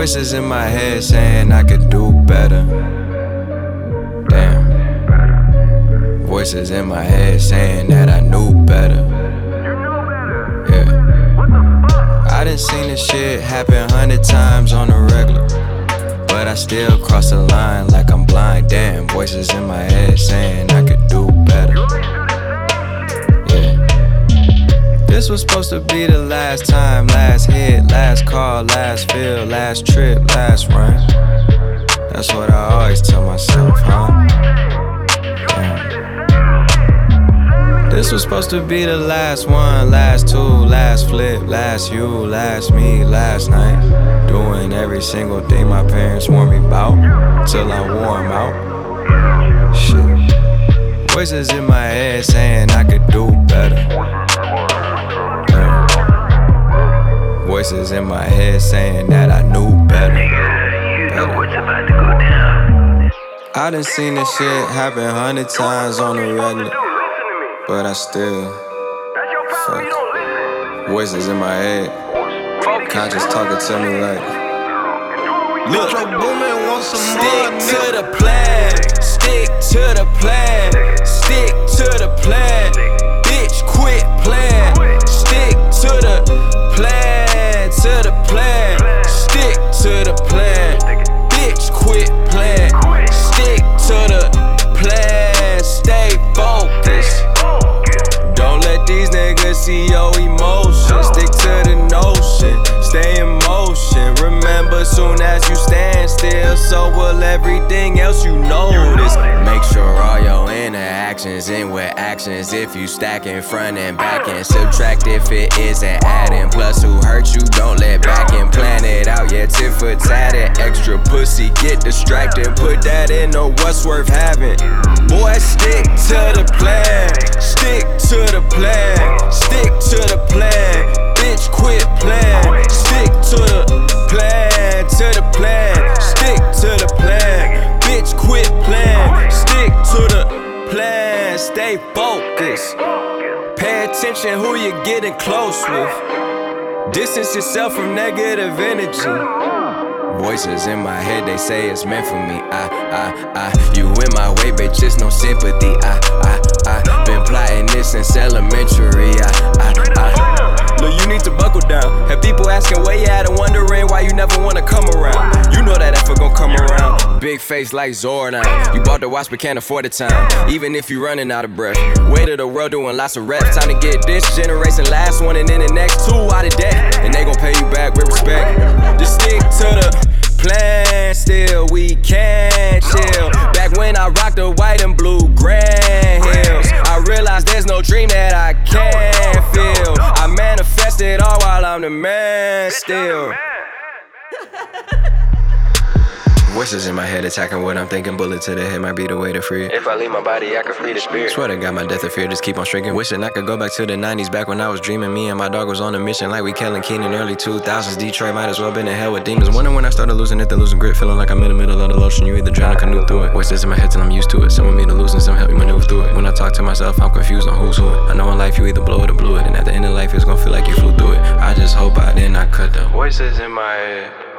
Voices in my head saying I could do better. Damn. Voices in my head saying that I knew better. Yeah. I done seen this shit happen 100 times on the regular, but I still cross the line like I'm blind. Damn. Voices in my head saying I could do better. Yeah. This was supposed to be the last time, last hit, last call, last fill, last trip, last run. That's what I always tell myself, huh? Damn. This was supposed to be the last one, last two, last flip, last you, last me, last night. Doing every single thing my parents warned me about, till I wore them out. Shit. Voices in my head saying I could do better. Voices in my head saying that I knew better. I done seen this shit happen 100 times on the regular, but I still fuck. Voices in my head, conscious talking to me like, look, stick to the plan, stick to the plan, stick to the plan. Bitch, quit playing. Stick to the plan, to the plan. Stick to the plan. Bitch, quit playing. Stick to the plan. Stay focused. Don't let these niggas see your emotions. Stick to the notion. Stay in motion. Remember, soon as you stand still, so will everything else you notice. Make sure all your interactions end with actions. If you stack in front and back and subtract if it isn't adding. Plus, who hurt you, don't let back and plan it out. Yeah, tit for tat it. Extra pussy, get distracted. Put that in the what's worth having. Boy, stick to the plan. Stick to the plan. Stick to the plan. Bitch, quit playing. Stick to the plan. To the plan. Stick to the plan. Bitch, quit playing. Stick to the plan. Stay focused. Pay attention who you're getting close with. Distance yourself from negative energy. Voices in my head, they say it's meant for me. You in my way, bitch, it's no sympathy. I been plotting this since elementary. Look, you need to buckle down. Have people asking where you at and wondering why you never wanna come around. You know that effort gon' come around. Big face like Zordon. You bought the watch but can't afford the time, even if you running out of breath. Weight of the world doing lots of reps. Time to get this generation last one and then the next two out of debt. And they gon' pay you back with respect. Just stick to the plan, still we can't chill. Back when I rocked the white and blue Grand Hills, I realized there's no dream that I can't feel. I manifest it all while I'm the man still. Voices in my head attacking what I'm thinking. Bullet to the head might be the way to free it. If I leave my body, I can free the spirit. Swear to God, my death of fear just keep on shrinking. Wishing I could go back to the 90s, back when I was dreaming. Me and my dog was on a mission like we Kellen Keenan. Early 2000s, Detroit might as well been in hell with demons. Wondering when I started losing it, then losing grip. Feeling like I'm in the middle of the ocean. You either drown or canoe through it. Voices in my head till I'm used to it. Some want me to lose and some help me maneuver through it. When I talk to myself, I'm confused on who's who. I know in life you either blow it or blew it, and at the end of life it's gonna feel like you flew through it. I just hope by then I cut the voices in my head.